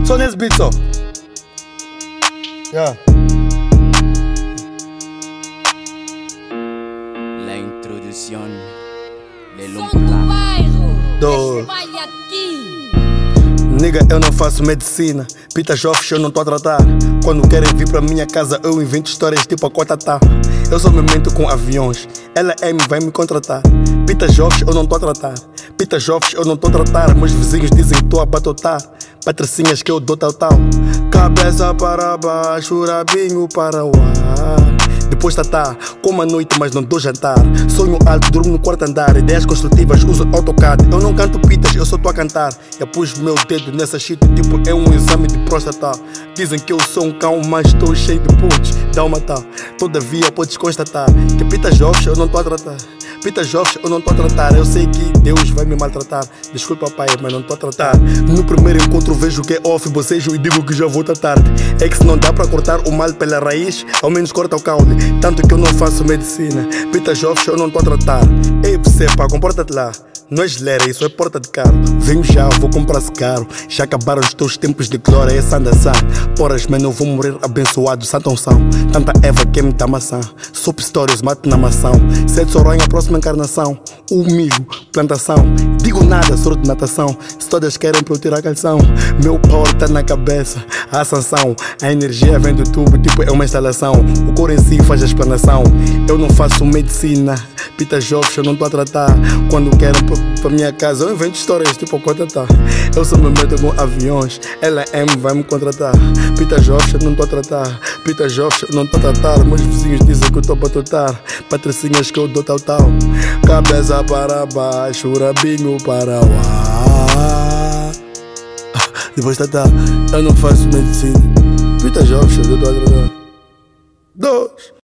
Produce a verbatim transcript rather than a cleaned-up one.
Só nesse beat só. Yeah. La introducción de Som do bairro, Do- este baile aqui. Nigga, eu não faço medicina. Pita jovens eu não tô a tratar. Quando querem vir pra minha casa eu invento histórias tipo a Cotatá. Eu só me mento com aviões. Ela M vai me contratar. Pita jovens eu não tô a tratar. Pita jovens eu não tô a tratar. Meus vizinhos dizem que tô a batotar. Patricinhas que eu dou tal tal. Cabeça para baixo, rabinho para o ar. Depois tatá, como a noite mas não dou jantar. Sonho alto, durmo no quarto andar. Ideias construtivas, uso AutoCAD. Eu não canto pitas, eu só tô a cantar. Eu pus meu dedo nessa shit, tipo é um exame de próstata. Dizem que eu sou um cão, mas estou cheio de punch. Dá uma tá, todavia podes constatar que pitas jovens eu não tô a tratar. Pitas jovens eu não tô a tratar. Eu sei que Deus vai me maltratar. Desculpa pai, mas não tô a tratar. No primeiro encontro vejo que é off, bocejo e digo que já vou tá tarde. É que se não dá pra cortar o mal pela raiz, ao menos corta o caule. Tanto que eu não faço medicina. Pitas jovens eu não tô a tratar. Ei você pá, comporta-te lá. Não é geleira, isso é porta de carro. Venho já, vou comprar-se caro. Já acabaram os teus tempos de glória, essa andação. Poras, mano, eu vou morrer abençoado, santa unção. Tanta Eva que me dá maçã. Soap stories, mate na maçã. Sete Soronha, próxima encarnação. O milho, plantação. Digo nada, soro de natação. Se todas querem pra eu tirar a calção. Meu power tá na cabeça, a sanção. A energia vem do tubo, tipo é uma instalação. O cor em si faz a explanação. Eu não faço medicina. Pita jovens eu não tô a tratar. Quando quero pra, pra minha casa eu invento histórias tipo a Cotatá. Eu só me meto com aviões. Ela M vai me contratar. Pita jovens eu não tô a tratar. Pita jovens eu não tô a tratar. Meus vizinhos dizem que eu tô pra totar. Patricinhas que eu dou tal tal. Cabeça para baixo, rabinho para o ar. Depois tá tá. Eu não faço medicina. Pita jovens eu tô a tratar. Dois.